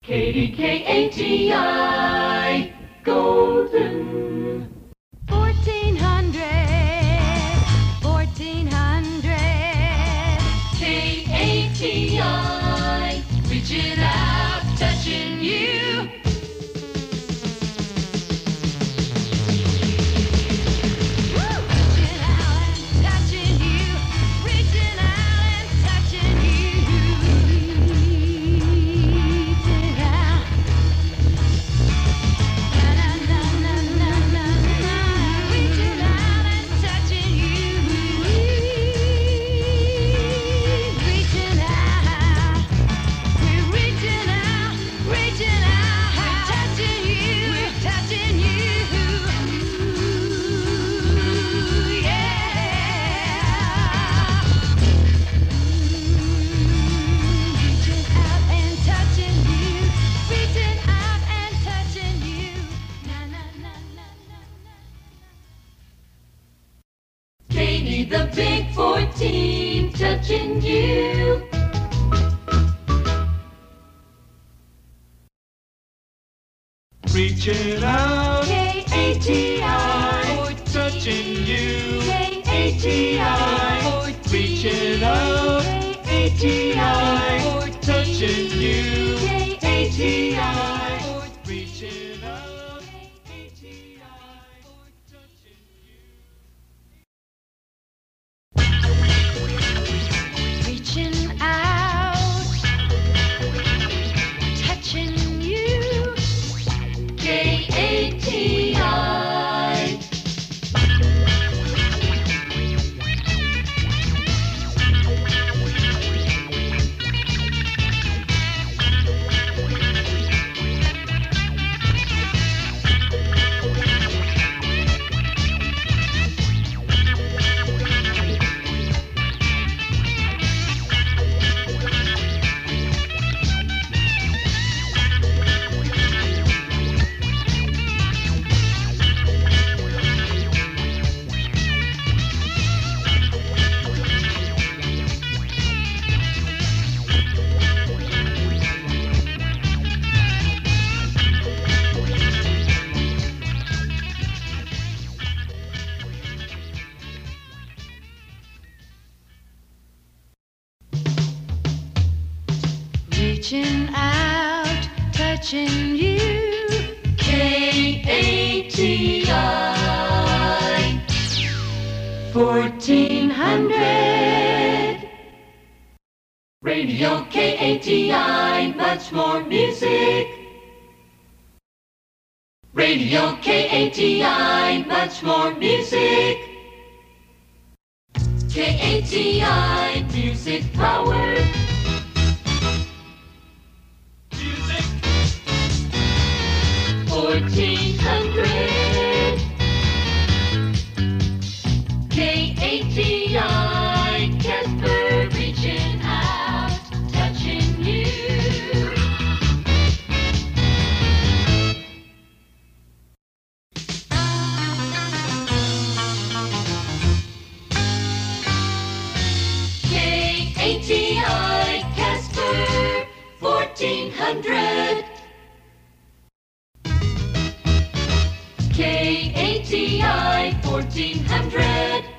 KDKATI Golden. 1400. KATI, reaching out, touching you. Reaching out and touching you. Reaching out and touching you. Reaching out. Na na na na na na na. Reaching out and touching you. Reaching out. We're reaching out, reaching out. We're touching you, we're touching you. Yeah. Reaching out and touching you. Reaching out and touching you. Na na na na na na. Katie the Big 14, touching you. Reaching out, KATI, touching you. KATI, Reaching out, KATI, touching you. KATI. Reaching out, Reaching out, touching you. KATI. Reaching out, touching you. KATI 1400. Radio KATI, much more music. Radio KATI, much more music. KATI, music power. music. 1400. KATI, Casper, reaching out, touching you. KATI, Casper, 1400. KATI 1400.